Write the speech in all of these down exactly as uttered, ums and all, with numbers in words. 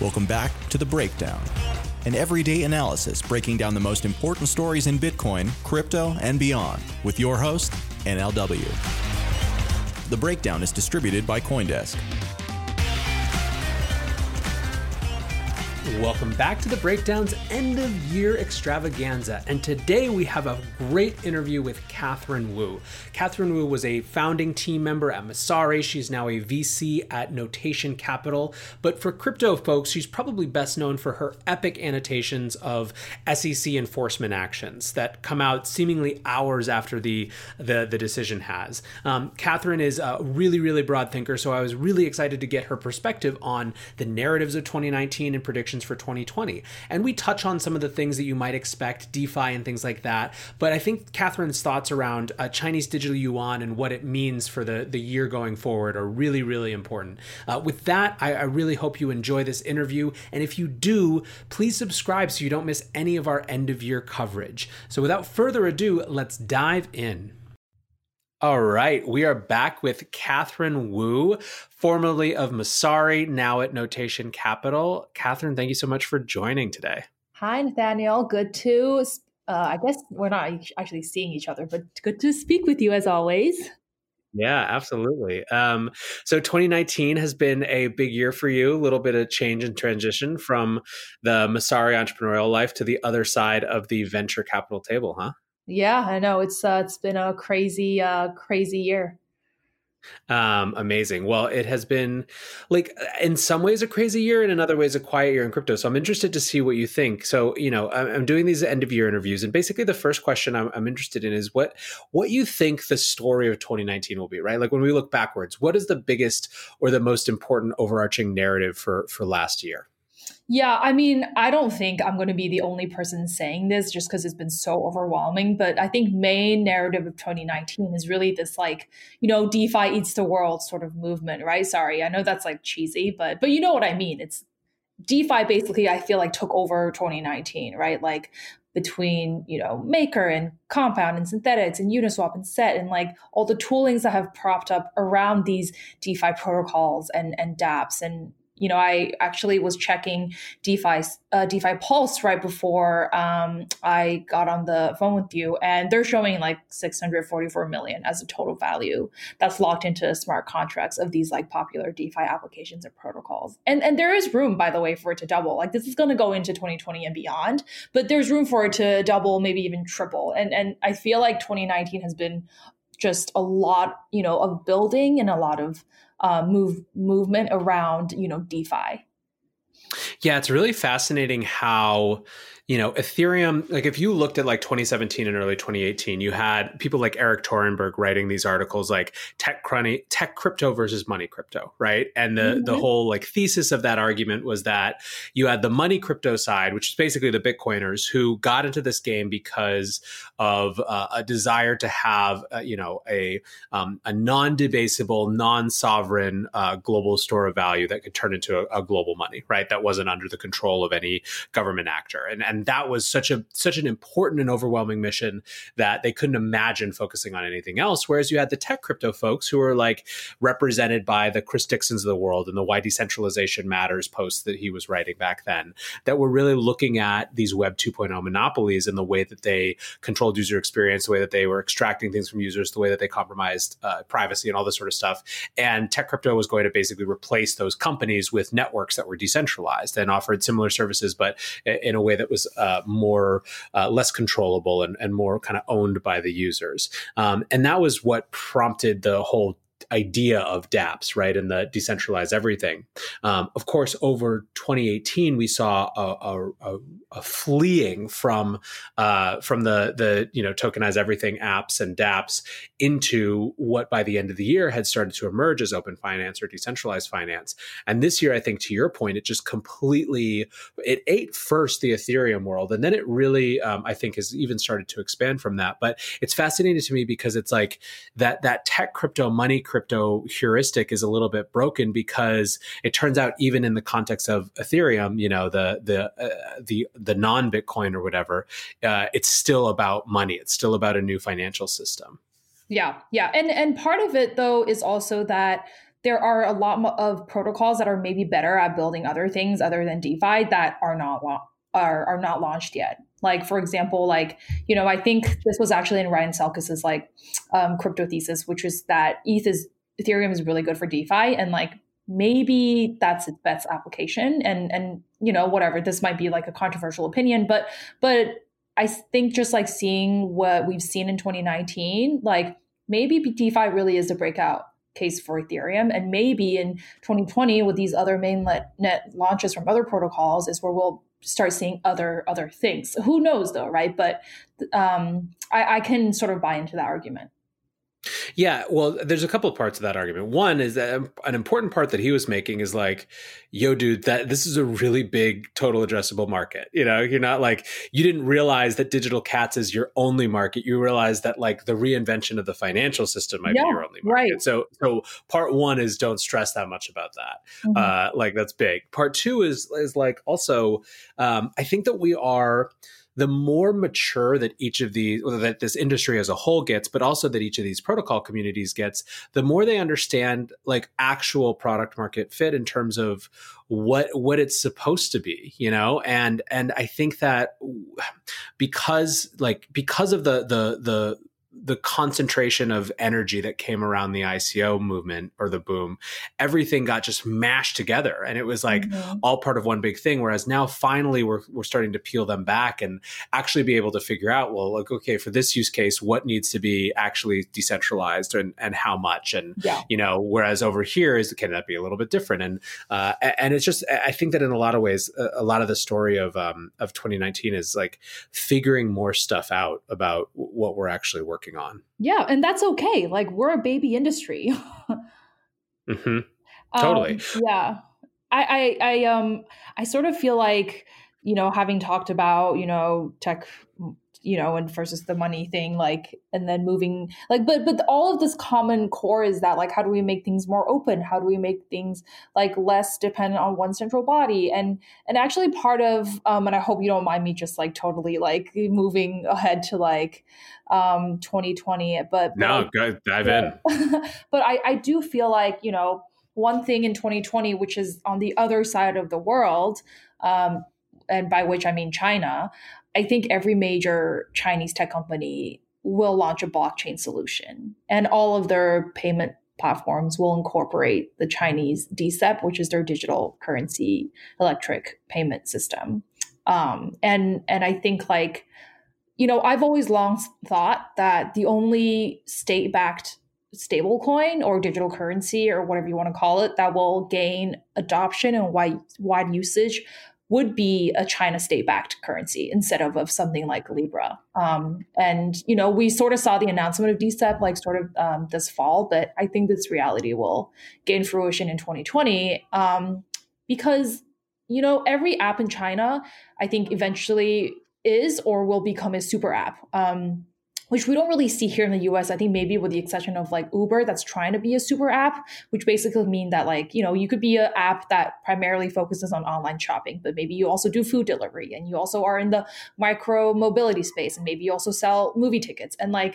Welcome back to The Breakdown, an everyday analysis breaking down the most important stories in Bitcoin, crypto, and beyond, with your host, N L W. The Breakdown is distributed by CoinDesk. Welcome back to The Breakdown's end of year extravaganza. And today we have a great interview with Catherine Wu. Catherine Wu was a founding team member at Messari. She's now a V C at Notation Capital. But for crypto folks, she's probably best known for her epic annotations of S E C enforcement actions that come out seemingly hours after the, the, the decision has. Um, Catherine is a really, really broad thinker, so I was really excited to get her perspective on the narratives of twenty nineteen and predictions for twenty twenty. And we touch on some of the things that you might expect, DeFi and things like that. But I think Catherine's thoughts around uh, Chinese digital yuan and what it means for the, the year going forward are really, really important. Uh, with that, I, I really hope you enjoy this interview. And if you do, please subscribe so you don't miss any of our end of year coverage. So without further ado, let's dive in. All right, we are back with Catherine Wu, formerly of Messari, now at Notation Capital. Catherine, thank you so much for joining today. Hi, Nathaniel. Good to, uh, I guess we're not actually seeing each other, but good to speak with you as always. Yeah, absolutely. Um, so twenty nineteen has been a big year for you, a little bit of change and transition from the Messari entrepreneurial life to the other side of the venture capital table, huh? Yeah, I know. It's uh, it's been a crazy, uh, crazy year. Um, amazing. Well, it has been like in some ways a crazy year and in other ways a quiet year in crypto. So I'm interested to see what you think. So, you know, I'm doing these end of year interviews, and basically the first question I'm, I'm interested in is what, what you think the story of twenty nineteen will be, right? Like when we look backwards, what is the biggest or the most important overarching narrative for, for last year? Yeah, I mean, I don't think I'm going to be the only person saying this just because it's been so overwhelming. But I think main narrative of twenty nineteen is really this like, you know, DeFi eats the world sort of movement, right? Sorry, I know that's like cheesy, but but you know what I mean. It's DeFi basically, I feel like took over twenty nineteen, right? Like between, you know, Maker and Compound and Synthetics and Uniswap and Set and like all the toolings that have propped up around these DeFi protocols and, and dApps. And you know, I actually was checking DeFi, uh, DeFi Pulse right before um, I got on the phone with you, and they're showing like six hundred forty-four million as a total value that's locked into smart contracts of these like popular DeFi applications and protocols. And and there is room, by the way, for it to double. Like this is going to go into twenty twenty and beyond, but there's room for it to double, maybe even triple. And and I feel like twenty nineteen has been just a lot, you know, of building and a lot of Uh, move movement around, you know, DeFi. Yeah, it's really fascinating how, you know, Ethereum, like if you looked at like twenty seventeen and early twenty eighteen, you had people like Eric Torenberg writing these articles like tech, crunny, tech crypto versus money crypto, right? And the, mm-hmm. the whole like thesis of that argument was that you had the money crypto side, which is basically the Bitcoiners who got into this game because of uh, a desire to have, uh, you know, a, um, a non-debasable, non-sovereign uh, global store of value that could turn into a, a global money, right? That wasn't under the control of any government actor. And, and that was such a such an important and overwhelming mission that they couldn't imagine focusing on anything else. Whereas you had the tech crypto folks who were like represented by the Chris Dixons of the world and the Why Decentralization Matters posts that he was writing back then, that were really looking at these Web two point oh monopolies and the way that they controlled user experience, the way that they were extracting things from users, the way that they compromised uh, privacy and all this sort of stuff. And tech crypto was going to basically replace those companies with networks that were decentralized and offered similar services, but in a way that was uh, more, uh, less controllable and, and more kind of owned by the users. Um, and that was what prompted the whole idea of dApps, right? And the decentralize everything. Um, of course, over twenty eighteen, we saw a, a, a fleeing from uh, from the the you know tokenize everything apps and dApps into what by the end of the year had started to emerge as open finance or decentralized finance. And this year, I think to your point, it just completely it ate first the Ethereum world, and then it really um, I think has even started to expand from that. But it's fascinating to me because it's like that that tech crypto money crypto heuristic is a little bit broken, because it turns out even in the context of Ethereum, you know, the the uh, the the non-Bitcoin or whatever, uh, it's still about money. It's still about a new financial system. Yeah, yeah, and and part of it though is also that there are a lot mo- of protocols that are maybe better at building other things other than DeFi that are not la- are are not launched yet. Like, for example, like, you know, I think this was actually in Ryan Selkis's like um, crypto thesis, which is that E T H is Ethereum is really good for DeFi, and like maybe that's its best application. And and you know, whatever, this might be like a controversial opinion, but but I think just like seeing what we've seen in twenty nineteen, like maybe DeFi really is a breakout case for Ethereum, and maybe in twenty twenty with these other mainnet net launches from other protocols is where we'll start seeing other other things. Who knows though, right? But um, I, I can sort of buy into that argument. Yeah, well, there's a couple of parts of that argument. One is that an important part that he was making is like, yo, dude, that this is a really big total addressable market. You know, you're not like, you didn't realize that digital cats is your only market. You realize that like the reinvention of the financial system might Yeah, be your only market. right. So, so part one is don't stress that much about that. Mhm. Uh, like that's big. Part two is is like also, um, I think that we are. The more mature that each of these, or that this industry as a whole gets, but also that each of these protocol communities gets, the more they understand like actual product market fit in terms of what what it's supposed to be, you know. And and I think that because like because of the the the the concentration of energy that came around the I C O movement or the boom, everything got just mashed together, and it was like mm-hmm. all part of one big thing. Whereas now finally we're, we're starting to peel them back and actually be able to figure out, well, like, okay, for this use case, what needs to be actually decentralized and, and how much? And, yeah. you know, whereas over here is, can that be a little bit different? And, uh, and it's just, I think that in a lot of ways, a, a lot of the story of, um, of twenty nineteen is like figuring more stuff out about what we're actually working on. Yeah, and that's okay. Like, we're a baby industry. mm-hmm. Totally. Um, yeah. I, I I um I sort of feel like, you know, having talked about, you know, tech, you know, and versus the money thing, like, and then moving like, but but all of this common core is that like, how do we make things more open? How do we make things like less dependent on one central body? And and actually part of um and I hope you don't mind me just like totally like moving ahead to like um twenty twenty, but, but no, go dive in. But I I do feel like, you know, one thing in twenty twenty, which is on the other side of the world, um, and by which I mean China, I think every major Chinese tech company will launch a blockchain solution, and all of their payment platforms will incorporate the Chinese D C E P, which is their digital currency electric payment system. Um, and and I think like, you know, I've always long thought that the only state-backed stablecoin or digital currency or whatever you want to call it that will gain adoption and wide wide usage would be a China state-backed currency instead of, of something like Libra. Um, and, you know, we sort of saw the announcement of D C E P like sort of um, this fall, but I think this reality will gain fruition in twenty twenty um, because, you know, every app in China, I think eventually is or will become a super app. Um, which we don't really see here in the U S. I think maybe with the exception of like Uber that's trying to be a super app, which basically mean that like, you know, you could be an app that primarily focuses on online shopping, but maybe you also do food delivery and you also are in the micro mobility space and maybe you also sell movie tickets. And like,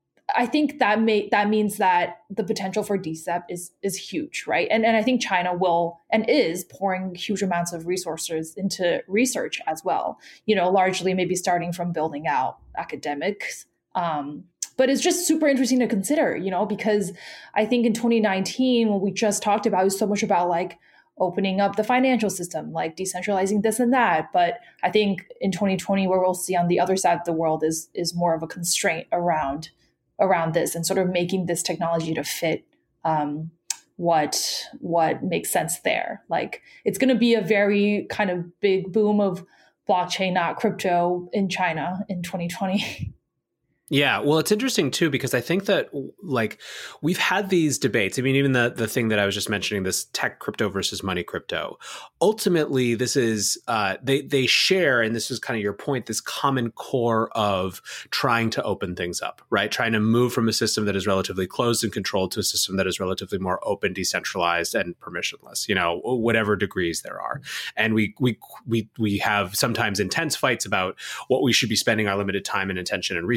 I think that may that means that the potential for D C E P is is huge, right? And and I think China will and is pouring huge amounts of resources into research as well, you know, largely maybe starting from building out academics. Um, but it's just super interesting to consider, you know, because I think in twenty nineteen, what we just talked about is so much about like opening up the financial system, like decentralizing this and that. But I think in twenty twenty, where we'll see on the other side of the world is is more of a constraint around around this and sort of making this technology to fit um, what what makes sense there. Like it's going to be a very kind of big boom of blockchain, not crypto, in China in twenty twenty. Yeah, well, it's interesting too, because I think that like we've had these debates. I mean, even the the thing that I was just mentioning, this tech crypto versus money crypto. Ultimately, this is uh, they they share, and this is kind of your point, this common core of trying to open things up, right? Trying to move from a system that is relatively closed and controlled to a system that is relatively more open, decentralized, and permissionless. You know, whatever degrees there are. And we we we we have sometimes intense fights about what we should be spending our limited time and attention and resources on.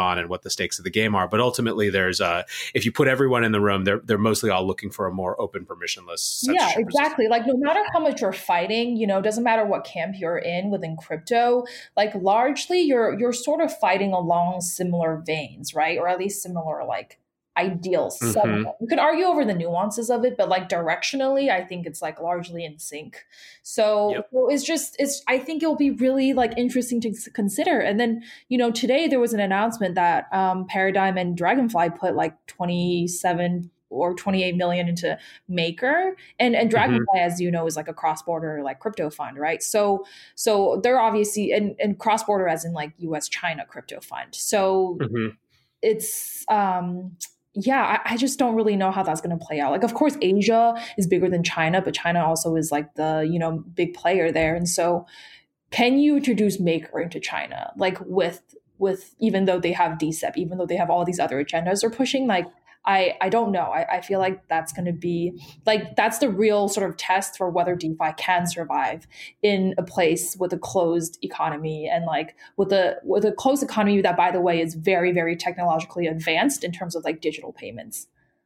on and what the stakes of the game are. But ultimately, there's uh, if you put everyone in the room, they're they're mostly all looking for a more open, permissionless. Yeah, exactly. Like no matter how much you're fighting, you know, it doesn't matter what camp you're in within crypto. Like largely, you're you're sort of fighting along similar veins, right? Or at least similar like ideals. Mm-hmm. You could argue over the nuances of it, but like directionally, I think it's like largely in sync. So, yep. so it's just, it's, I think it'll be really like interesting to consider. And then, you know, today there was an announcement that um, Paradigm and Dragonfly put like twenty-seven or twenty-eight million into Maker, and and Dragonfly, mm-hmm. as you know, is like a cross-border like crypto fund, right? So so they're obviously and, and cross-border as in like U S China crypto fund. So mm-hmm. it's um yeah, I, I just don't really know how that's going to play out. Like, of course, Asia is bigger than China, but China also is like the, you know, big player there. And so can you introduce Maker into China? Like with, with, even though they have D C E P, even though they have all these other agendas they're pushing, like, I, I don't know. I, I feel like that's going to be like, that's the real sort of test for whether DeFi can survive in a place with a closed economy and like with a, with a closed economy that, by the way, is very, very technologically advanced in terms of like digital payments.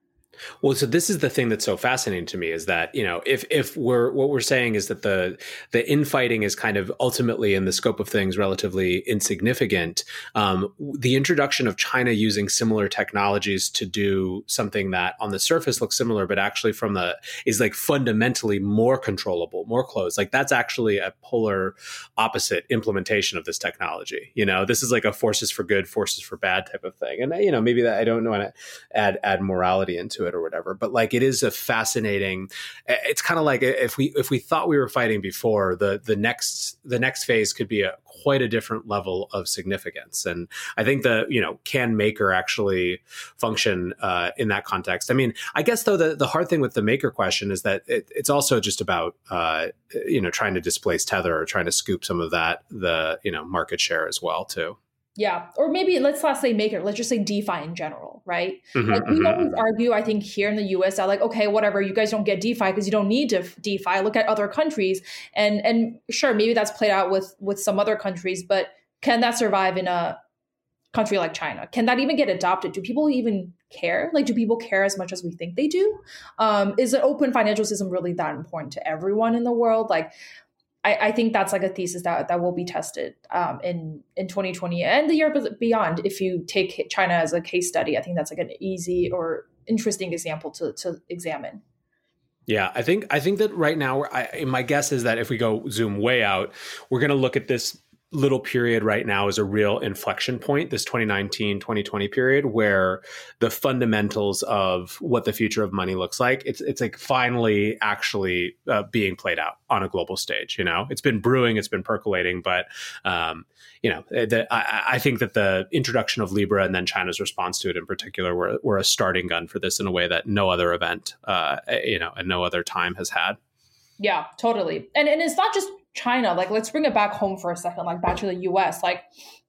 Well, so this is the thing that's so fascinating to me is that, you know, if if we're what we're saying is that the the infighting is kind of ultimately in the scope of things relatively insignificant, um, the introduction of China using similar technologies to do something that on the surface looks similar, but actually from the is like fundamentally more controllable, more closed. Like that's actually a polar opposite implementation of this technology. You know, this is like a forces for good, forces for bad type of thing. And, you know, maybe that I don't want to add add morality into it or whatever, but like it is a fascinating, it's kind of like if we if we thought we were fighting before, the the next the next phase could be a quite a different level of significance. And I think the, you know, can Maker actually function uh, in that context? I mean, I guess though the, the hard thing with the Maker question is that it, it's also just about uh, you know, trying to displace Tether or trying to scoop some of that the, you know, market share as well too. Yeah. Or maybe let's not say Maker, let's just say DeFi in general, right? Mm-hmm, like we mm-hmm. always argue, I think here in the U S that like, okay, whatever, you guys don't get DeFi because you don't need to DeFi. Look at other countries. And and sure, maybe that's played out with with some other countries, but can that survive in a country like China? Can that even get adopted? Do people even care? Like, do people care as much as we think they do? Um, is an open financial system really that important to everyone in the world? Like, I, I think that's like a thesis that, that will be tested um, in, in twenty twenty and the year beyond. If you take China as a case study, I think that's like an easy or interesting example to, to examine. Yeah, I think I think that right now, I, my guess is that if we go zoom way out, we're going to look at this little period right now as a real inflection point, this twenty nineteen, twenty twenty period, where the fundamentals of what the future of money looks like, it's it's like finally actually uh, being played out on a global stage. You know, it's been brewing, it's been percolating, but um, you know, the, I, I think that the introduction of Libra and then China's response to it in particular were, were a starting gun for this in a way that no other event, uh, you know, and no other time has had. Yeah, totally. And and it's not just China. Like, let's bring it back home for a second, like back to the U S. Like,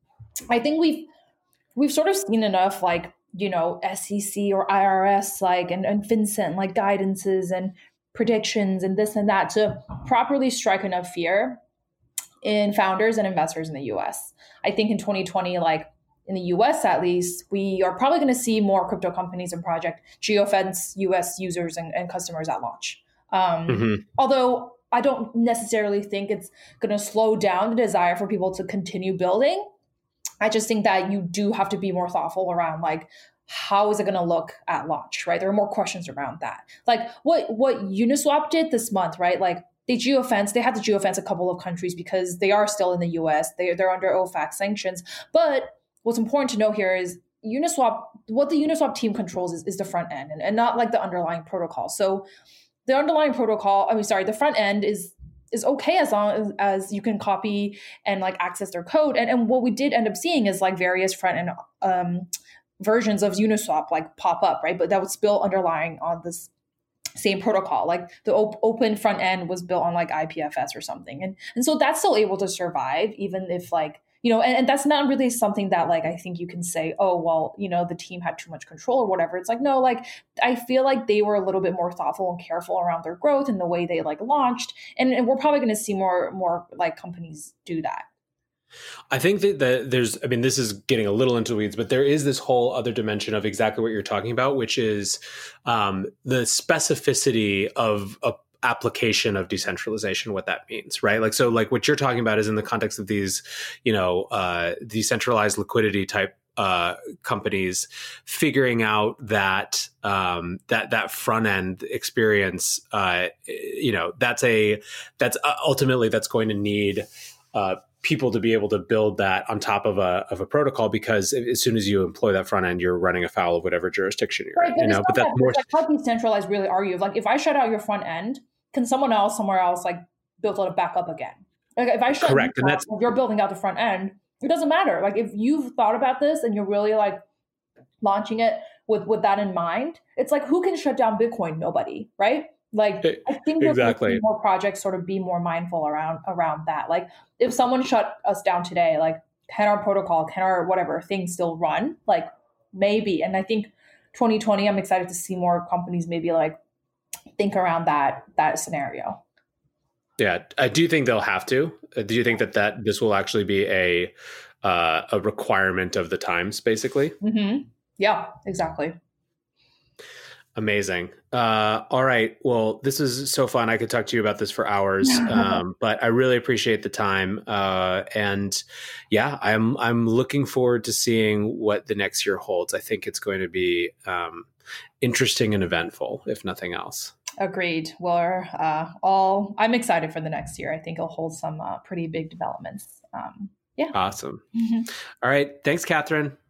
I think we've we've sort of seen enough, like, you know, S E C or I R S, like, and, and FinCEN, like guidances and predictions and this and that to properly strike enough fear in founders and investors in the U S. I think in twenty twenty, like in the U S at least, we are probably going to see more crypto companies and project geofence U S users and, and customers at launch. Um, mm-hmm. Although I don't necessarily think it's going to slow down the desire for people to continue building. I just think that you do have to be more thoughtful around like, how is it going to look at launch, right? There are more questions around that. Like what, what Uniswap did this month, right? Like they geofence, they had to geofence a couple of countries because they are still in the U S. They, they're under O FAC sanctions. But what's important to know here is Uniswap, what the Uniswap team controls is, is the front end and, and not like the underlying protocol. So the underlying protocol, I mean, sorry, the front end is is okay as long as, as you can copy and like access their code. And, and what we did end up seeing is like various front end um, versions of Uniswap like pop up, right? But that was built underlying on this same protocol. Like the op- open front end was built on like I P F S or something. And, and so that's still able to survive, even if like, you know, and, and that's not really something that like, I think you can say, oh, well, you know, the team had too much control or whatever. It's like, no, like, I feel like they were a little bit more thoughtful and careful around their growth and the way they like launched. And, and we're probably going to see more, more like companies do that. I think that the, there's, I mean, this is getting a little into the weeds, but there is this whole other dimension of exactly what you're talking about, which is um, the specificity of a application of decentralization, what that means, right? Like, so like what you're talking about is in the context of these, you know, uh, decentralized liquidity type uh, companies figuring out that, um, that, that front end experience, uh, you know, that's a, that's uh, ultimately that's going to need, uh, people to be able to build that on top of a of a protocol, because as soon as you employ that front end, you're running afoul of whatever jurisdiction you're right, in. You know, but that's that, more like how decentralized really are you? Like if I shut out your front end, can someone else somewhere else like build it back up again? Like if I shut correct, and out, that's if you're building out the front end, it doesn't matter. Like if you've thought about this and you're really like launching it with with that in mind, it's like who can shut down Bitcoin? Nobody, right? Like I think exactly more projects sort of be more mindful around around that. Like if someone shut us down today, like can our protocol, can our whatever thing still run? Like maybe. And I think twenty twenty, I'm excited to see more companies maybe like think around that that scenario. Yeah, I do think they'll have to. Do you think that that this will actually be a uh, a requirement of the times, basically? Mm-hmm. Yeah, exactly. Amazing. Uh, all right. Well, this is so fun. I could talk to you about this for hours, um, but I really appreciate the time. Uh, and yeah, I'm I'm looking forward to seeing what the next year holds. I think it's going to be um, interesting and eventful, if nothing else. Agreed. We're uh, all. I'm excited for the next year. I think it'll hold some uh, pretty big developments. Um, yeah. Awesome. Mm-hmm. All right. Thanks, Catherine.